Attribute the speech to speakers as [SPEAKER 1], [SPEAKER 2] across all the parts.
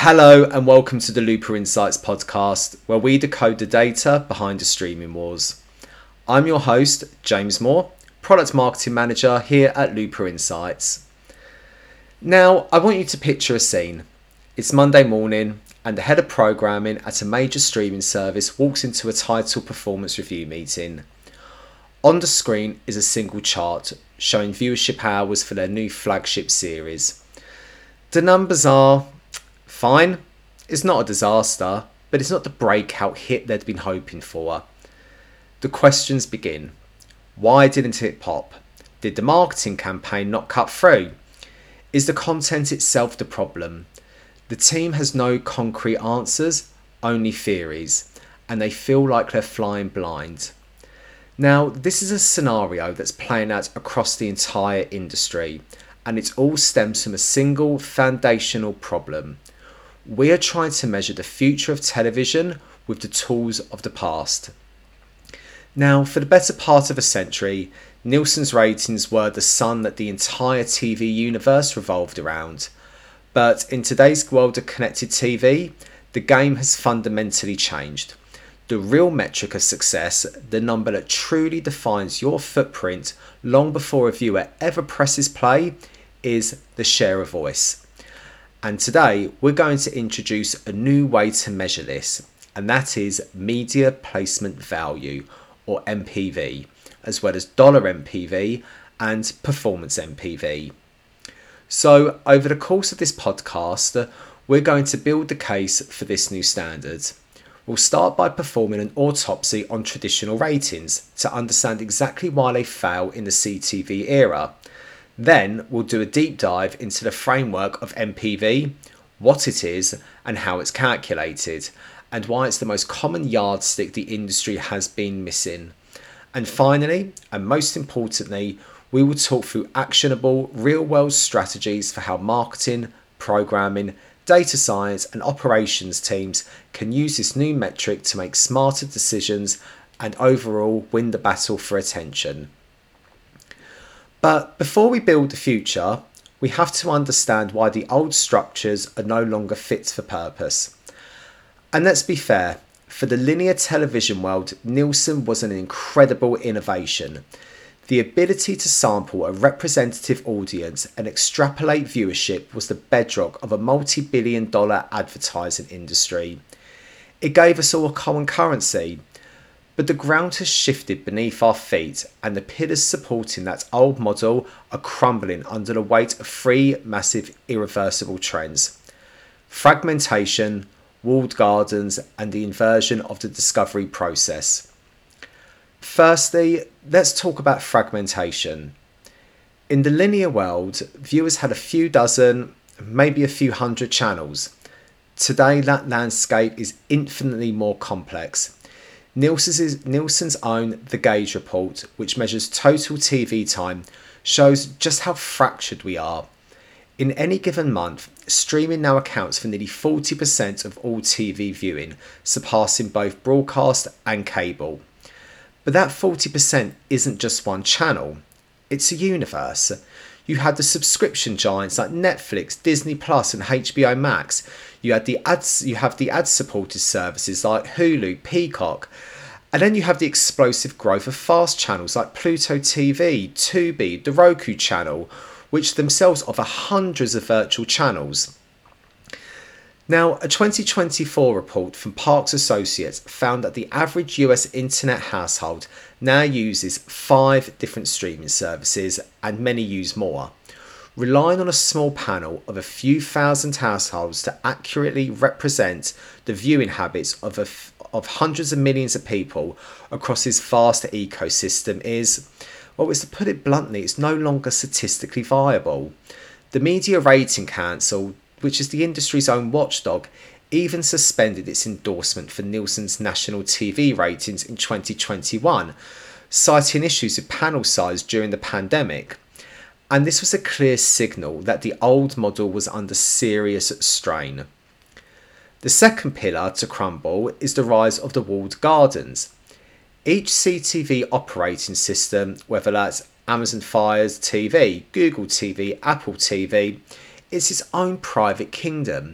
[SPEAKER 1] Hello and welcome to the Looper Insights podcast, where we decode the data behind the streaming wars. I'm your host, James Moore, Product Marketing Manager here at Looper Insights. Now, I want you to picture a scene. It's Monday morning and the head of programming at a major streaming service walks into a title performance review meeting. On the screen is a single chart showing viewership hours for their new flagship series. The numbers are fine. It's not a disaster, but it's not the breakout hit they'd been hoping for. The questions begin. Why didn't it pop? Did the marketing campaign not cut through? Is the content itself the problem? The team has no concrete answers, only theories, and they feel like they're flying blind. Now, this is a scenario that's playing out across the entire industry, and it all stems from a single foundational problem. We are trying to measure the future of television with the tools of the past. Now, for the better part of a century, Nielsen's ratings were the sun that the entire TV universe revolved around. But in today's world of connected TV, the game has fundamentally changed. The real metric of success, the number that truly defines your footprint long before a viewer ever presses play, is the share of voice. And today we're going to introduce a new way to measure this, and that is media placement value, or MPV, as well as dollar MPV and performance MPV. So over the course of this podcast, we're going to build the case for this new standard. We'll start by performing an autopsy on traditional ratings to understand exactly why they fail in the CTV era. Then we'll do a deep dive into the framework of MPV, what it is and how it's calculated, and why it's the most common yardstick the industry has been missing. And finally, and most importantly, we will talk through actionable real-world strategies for how marketing, programming, data science and operations teams can use this new metric to make smarter decisions and overall win the battle for attention. But before we build the future, we have to understand why the old structures are no longer fit for purpose. And let's be fair, for the linear television world, Nielsen was an incredible innovation. The ability to sample a representative audience and extrapolate viewership was the bedrock of a multi-billion-dollar advertising industry. It gave us all a common currency. But the ground has shifted beneath our feet, and the pillars supporting that old model are crumbling under the weight of three massive irreversible trends: fragmentation, walled gardens, and the inversion of the discovery process. Firstly, let's talk about fragmentation. In the linear world, viewers had a few dozen, maybe a few hundred channels. Today, that landscape is infinitely more complex. Nielsen's own The Gauge report, which measures total TV time, shows just how fractured we are. In any given month, streaming now accounts for nearly 40% of all TV viewing, surpassing both broadcast and cable. But that 40% isn't just one channel, it's a universe. You had the subscription giants like Netflix, Disney Plus and HBO Max. You have the ad-supported services like Hulu, Peacock. And then you have the explosive growth of fast channels like Pluto TV, Tubi, the Roku channel, which themselves offer hundreds of virtual channels. Now, a 2024 report from Parks Associates found that the average US internet household now uses 5 different streaming services, and many use more. Relying on a small panel of a few thousand households to accurately represent the viewing habits of hundreds of millions of people across this vast ecosystem is, well, to put it bluntly, it's no longer statistically viable. The Media Rating Council, which is the industry's own watchdog, even suspended its endorsement for Nielsen's national TV ratings in 2021, citing issues with panel size during the pandemic. And this was a clear signal that the old model was under serious strain. The second pillar to crumble is the rise of the walled gardens. Each CTV operating system, whether that's Amazon Fire's TV, Google TV, Apple TV, is its own private kingdom.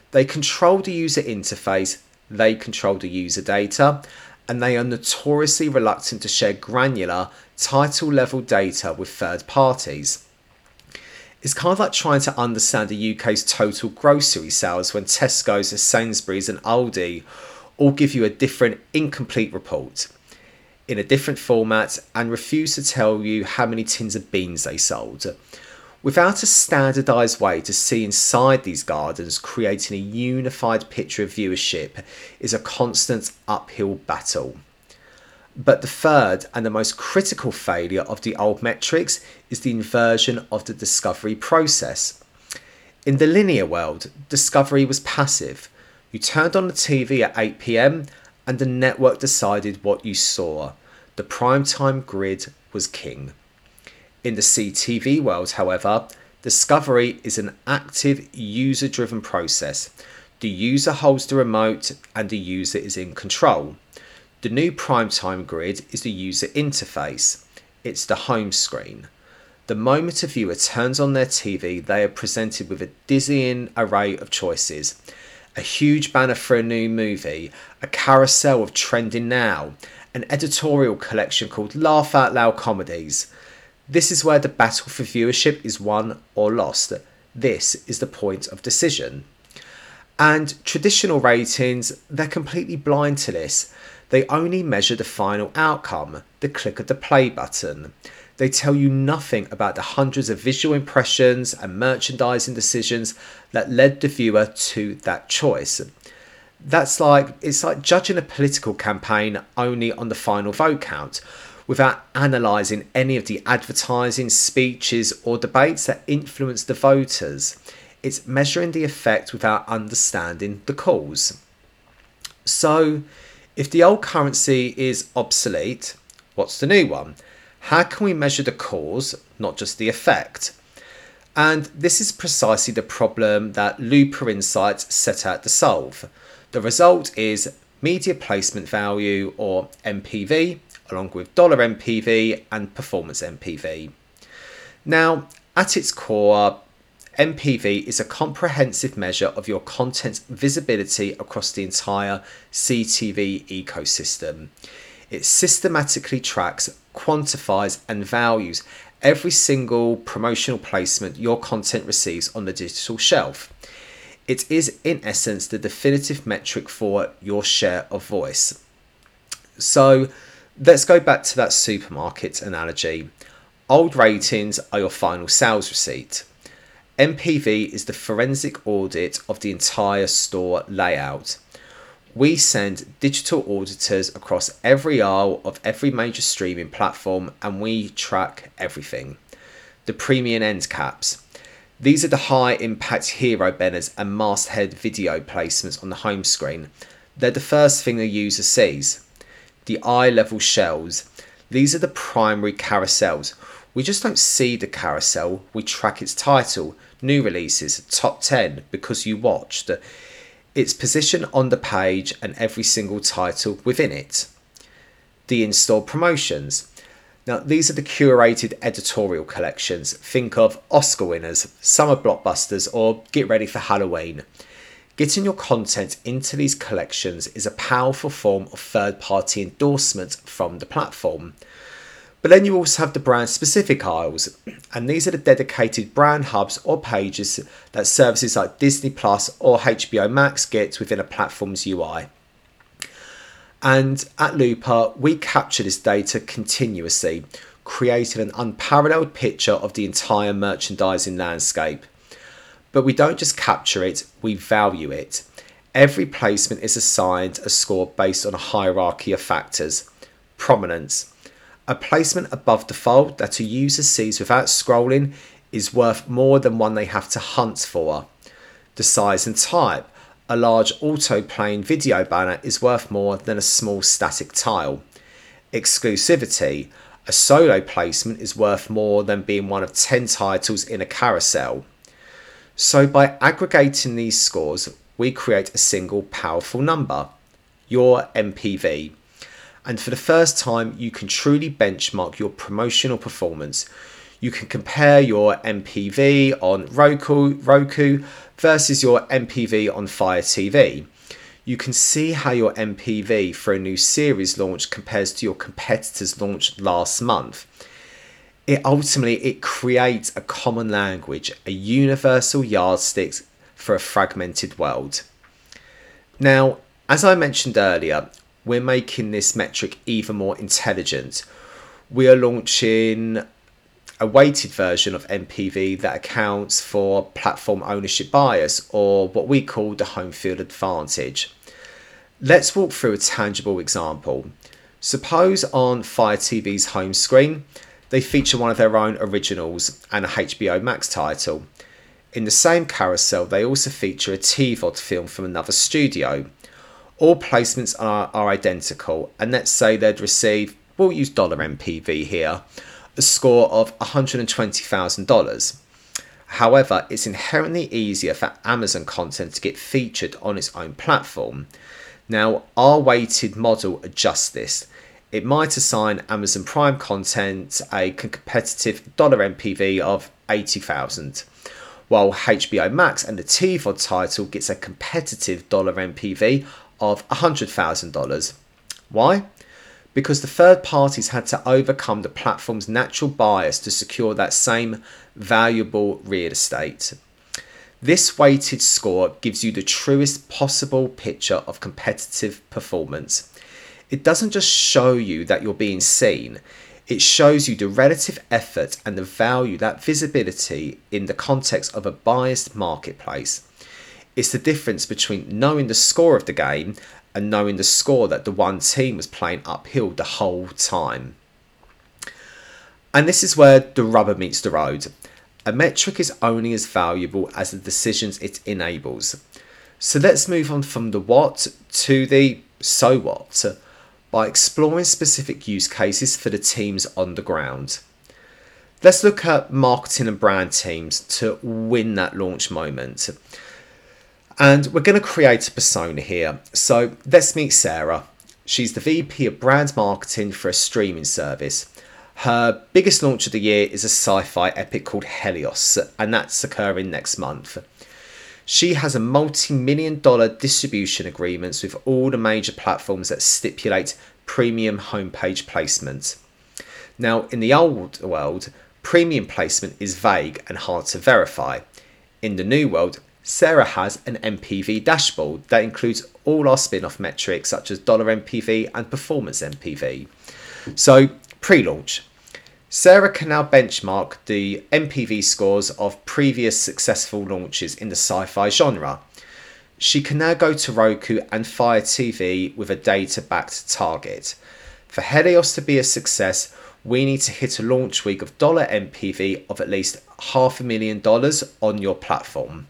[SPEAKER 1] They control the user interface, they control the user data, and they are notoriously reluctant to share granular, title level data with third parties. It's kind of like trying to understand the UK's total grocery sales when Tesco's, Sainsbury's, and Aldi all give you a different, incomplete report in a different format and refuse to tell you how many tins of beans they sold. Without a standardised way to see inside these gardens, creating a unified picture of viewership is a constant uphill battle. But the third and the most critical failure of the old metrics is the inversion of the discovery process. In the linear world, discovery was passive. You turned on the TV at 8 p.m. and the network decided what you saw. The primetime grid was king. In the CTV world, however, discovery is an active, user-driven process. The user holds the remote and the user is in control. The new primetime grid is the user interface. It's the home screen. The moment a viewer turns on their TV, they are presented with a dizzying array of choices. A huge banner for a new movie, a carousel of trending now, an editorial collection called Laugh Out Loud Comedies. This is where the battle for viewership is won or lost. This is the point of decision. And traditional ratings, they're completely blind to this. They only measure the final outcome, the click of the play button. They tell you nothing about the hundreds of visual impressions and merchandising decisions that led the viewer to that choice. It's like judging a political campaign only on the final vote count, without analysing any of the advertising, speeches or debates that influence the voters. It's measuring the effect without understanding the cause. So, if the old currency is obsolete, what's the new one? How can we measure the cause, not just the effect? And this is precisely the problem that Looper Insights set out to solve. The result is media placement value, or MPV, along with dollar MPV and performance MPV. Now, at its core, MPV is a comprehensive measure of your content's visibility across the entire CTV ecosystem. It systematically tracks, quantifies and values every single promotional placement your content receives on the digital shelf. It is in essence the definitive metric for your share of voice. So let's go back to that supermarket analogy. Old ratings are your final sales receipt. MPV is the forensic audit of the entire store layout. We send digital auditors across every aisle of every major streaming platform and we track everything. The premium end caps. These are the high impact hero banners and masthead video placements on the home screen. They're the first thing a user sees. The eye level shells. These are the primary carousels. We just don't see the carousel, we track its title, new releases, top 10 because you watched, its position on the page and every single title within it. The in-store promotions. Now these are the curated editorial collections. Think of Oscar winners, summer blockbusters or get ready for Halloween. Getting your content into these collections is a powerful form of third-party endorsement from the platform. But then you also have the brand specific aisles, and these are the dedicated brand hubs or pages that services like Disney Plus or HBO Max get within a platform's UI. And at Looper, we capture this data continuously, creating an unparalleled picture of the entire merchandising landscape. But we don't just capture it, we value it. Every placement is assigned a score based on a hierarchy of factors. Prominence. A placement above the fold that a user sees without scrolling is worth more than one they have to hunt for. The size and type. A large auto-playing video banner is worth more than a small static tile. Exclusivity. A solo placement is worth more than being one of 10 titles in a carousel. So by aggregating these scores, we create a single powerful number, your MPV. And for the first time, you can truly benchmark your promotional performance. You can compare your MPV on Roku versus your MPV on Fire TV. You can see how your MPV for a new series launch compares to your competitor's launch last month. It creates a common language, a universal yardstick for a fragmented world. Now, as I mentioned earlier, we're making this metric even more intelligent. We are launching a weighted version of MPV that accounts for platform ownership bias, or what we call the home field advantage. Let's walk through a tangible example. Suppose on Fire TV's home screen, they feature one of their own originals and a HBO Max title. In the same carousel, they also feature a TVOD film from another studio. All placements are identical, and let's say they'd receive, we'll use $MPV here, a score of $120,000. However, it's inherently easier for Amazon content to get featured on its own platform. Now, our weighted model adjusts this. It might assign Amazon Prime content a competitive $MPV of $80,000, while HBO Max and the TVOD title gets a competitive $MPV of $100,000. Why? Because the third parties had to overcome the platform's natural bias to secure that same valuable real estate. This weighted score gives you the truest possible picture of competitive performance. It doesn't just show you that you're being seen, it shows you the relative effort and the value, that visibility in the context of a biased marketplace. It's the difference between knowing the score of the game and knowing the score that the one team was playing uphill the whole time. And this is where the rubber meets the road. A metric is only as valuable as the decisions it enables. So let's move on from the what to the so what, by exploring specific use cases for the teams on the ground. Let's look at marketing and brand teams to win that launch moment. And we're going to create a persona here. So let's meet Sarah. She's the VP of brand marketing for a streaming service. Her biggest launch of the year is a sci-fi epic called Helios, and that's occurring next month. She has a multi-million-dollar distribution agreements with all the major platforms that stipulate premium homepage placement. Now, in the old world, premium placement is vague and hard to verify. In the new world, Sarah has an MPV dashboard that includes all our spin-off metrics such as $MPV and performance MPV. So, pre-launch. Sarah can now benchmark the MPV scores of previous successful launches in the sci-fi genre. She can now go to Roku and Fire TV with a data-backed target. For Helios to be a success, we need to hit a launch week of $MPV of at least $500,000 on your platform.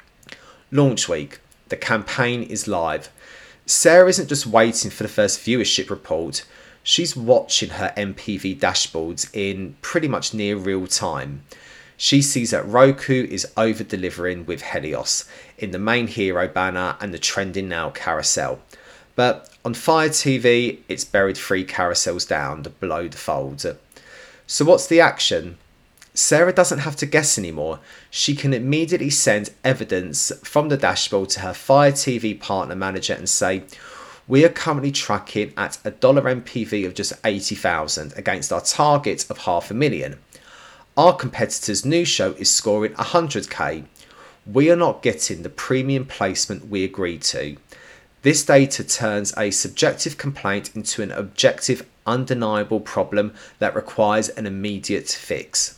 [SPEAKER 1] Launch week. The campaign is live. Sarah isn't just waiting for the first viewership report. She's watching her MPV dashboards in pretty much near real time. She sees that Roku is over-delivering with Helios in the main hero banner and the trending now carousel. But on Fire TV, it's buried 3 carousels down below the fold. So what's the action? Sarah doesn't have to guess anymore. She can immediately send evidence from the dashboard to her Fire TV partner manager and say, we are currently tracking at a $MPV of just $80,000 against our target of $500,000. Our competitor's new show is scoring $100K. We are not getting the premium placement we agreed to. This data turns a subjective complaint into an objective, undeniable problem that requires an immediate fix.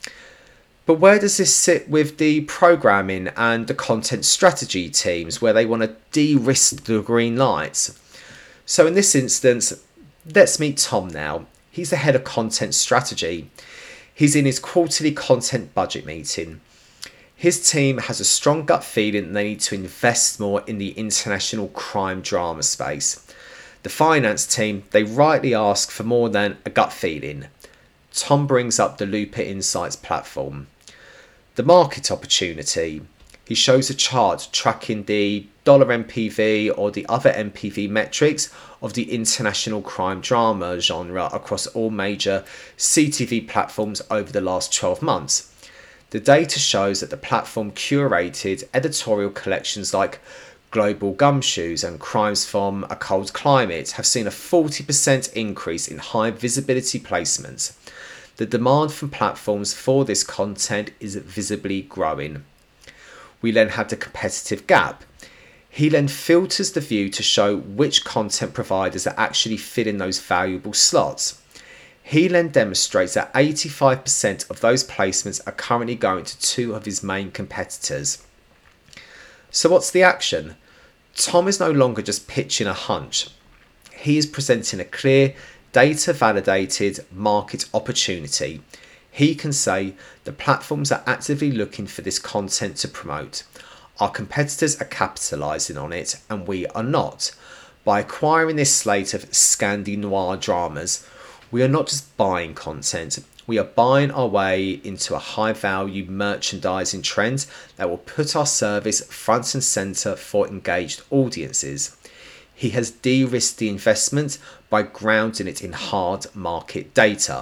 [SPEAKER 1] But where does this sit with the programming and the content strategy teams where they want to de-risk the green lights? So in this instance, let's meet Tom now. He's the head of content strategy. He's in his quarterly content budget meeting. His team has a strong gut feeling that they need to invest more in the international crime drama space. The finance team, they rightly ask for more than a gut feeling. Tom brings up the Looper Insights platform. The market opportunity. He shows a chart tracking the dollar MPV or the other MPV metrics of the international crime drama genre across all major CTV platforms over the last 12 months. The data shows that the platform curated editorial collections like Global Gumshoes and Crimes from a Cold Climate have seen a 40% increase in high visibility placements. The demand from platforms for this content is visibly growing. We then have the competitive gap. He then filters the view to show which content providers are actually filling those valuable slots. He then demonstrates that 85% of those placements are currently going to two of his main competitors. So what's the action? Tom is no longer just pitching a hunch. He is presenting a clear, data-validated market opportunity. He can say the platforms are actively looking for this content to promote. Our competitors are capitalising on it and we are not. By acquiring this slate of Scandi noir dramas, we are not just buying content, we are buying our way into a high value merchandising trend that will put our service front and centre for engaged audiences. He has de-risked the investment by grounding it in hard market data.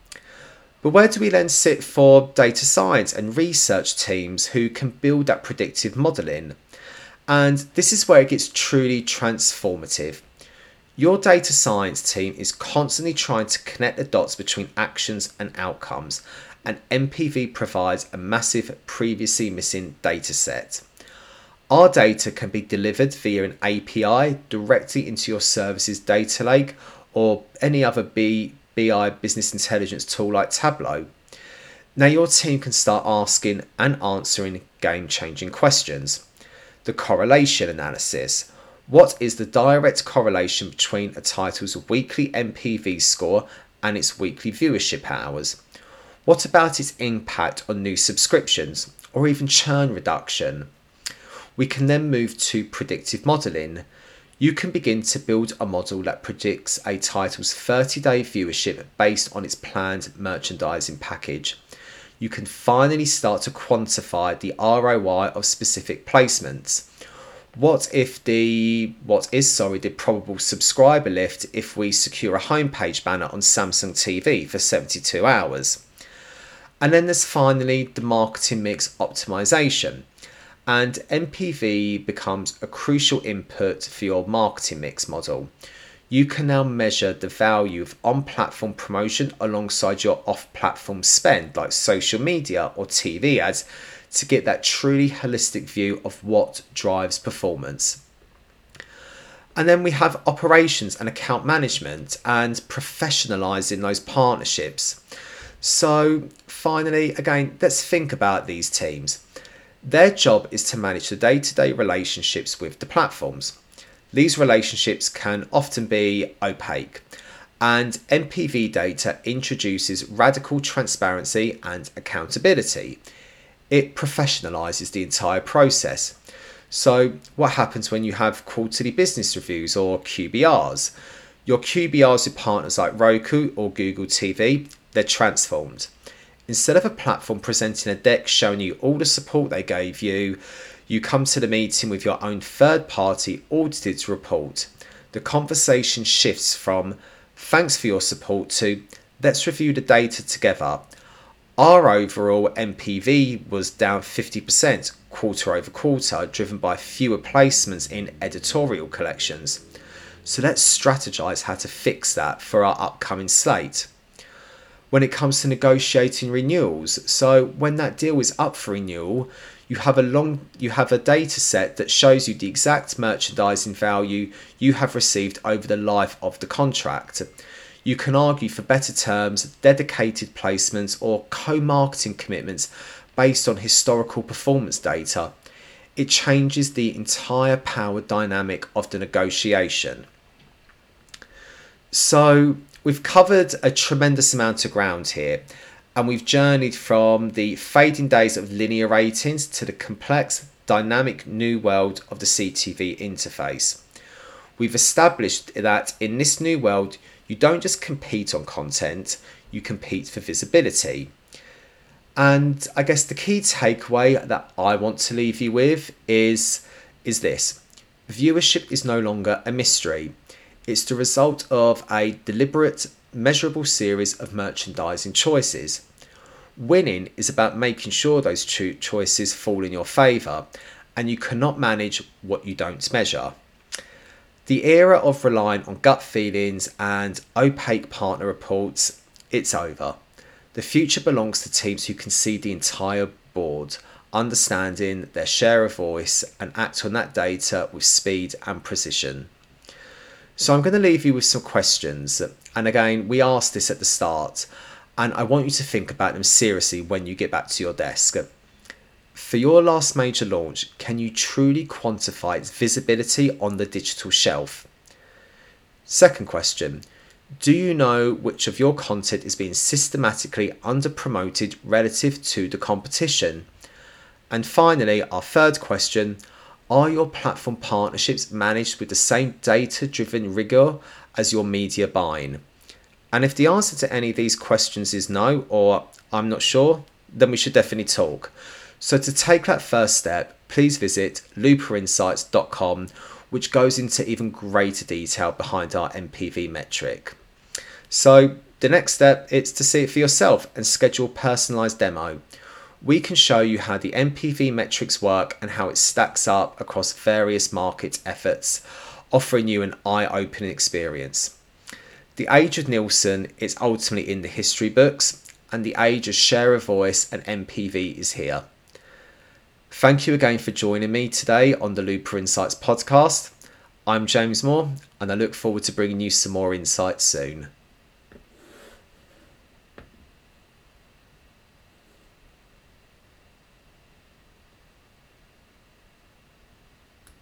[SPEAKER 1] But where do we then sit for data science and research teams who can build that predictive modelling? And this is where it gets truly transformative. Your data science team is constantly trying to connect the dots between actions and outcomes, and MPV provides a massive previously missing data set. Our data can be delivered via an API directly into your service's data lake or any other BI business intelligence tool like Tableau. Now your team can start asking and answering game-changing questions. The correlation analysis. What is the direct correlation between a title's weekly MPV score and its weekly viewership hours? What about its impact on new subscriptions or even churn reduction? We can then move to predictive modelling. You can begin to build a model that predicts a title's 30-day viewership based on its planned merchandising package. You can finally start to quantify the ROI of specific placements. What is the probable subscriber lift if we secure a homepage banner on Samsung TV for 72 hours? And then there's finally the marketing mix optimization. And MPV becomes a crucial input for your marketing mix model. You can now measure the value of on-platform promotion alongside your off-platform spend like social media or TV ads to get that truly holistic view of what drives performance. And then we have operations and account management and professionalizing those partnerships. So finally, again, let's think about these teams. Their job is to manage the day-to-day relationships with the platforms. These relationships can often be opaque, and MPV data introduces radical transparency and accountability. It professionalizes the entire process. So what happens when you have quarterly business reviews or QBRs? Your QBRs with partners like Roku or Google TV, they're transformed. Instead of a platform presenting a deck showing you all the support they gave you, you come to the meeting with your own third-party audited report. The conversation shifts from thanks for your support to let's review the data together. Our overall MPV was down 50% quarter over quarter, driven by fewer placements in editorial collections. So let's strategize how to fix that for our upcoming slate. When it comes to negotiating renewals, so when that deal is up for renewal, you have a data set that shows you the exact merchandising value you have received over the life of the contract. You can argue for better terms, dedicated placements, or co-marketing commitments based on historical performance data. It changes the entire power dynamic of the negotiation. So we've covered a tremendous amount of ground here, and we've journeyed from the fading days of linear ratings to the complex, dynamic new world of the CTV interface. We've established that in this new world, you don't just compete on content, you compete for visibility. And I guess the key takeaway that I want to leave you with is this. Viewership is no longer a mystery. It's the result of a deliberate, measurable series of merchandising choices. Winning is about making sure those choices fall in your favour, and you cannot manage what you don't measure. The era of relying on gut feelings and opaque partner reports, it's over. The future belongs to teams who can see the entire board, understanding their share of voice and act on that data with speed and precision. So I'm going to leave you with some questions. And again, we asked this at the start, and I want you to think about them seriously when you get back to your desk. For your last major launch, can you truly quantify its visibility on the digital shelf? Second question, do you know which of your content is being systematically under-promoted relative to the competition? And finally, our third question, are your platform partnerships managed with the same data-driven rigor as your media buying? And if the answer to any of these questions is no, or I'm not sure, then we should definitely talk. So to take that first step, please visit looperinsights.com, which goes into even greater detail behind our MPV metric. So the next step is to see it for yourself and schedule a personalised demo. We can show you how the MPV metrics work and how it stacks up across various market efforts, offering you an eye-opening experience. The age of Nielsen is ultimately in the history books, and the age of share of voice and MPV is here. Thank you again for joining me today on the Looper Insights podcast. I'm James Moore, and I look forward to bringing you some more insights soon.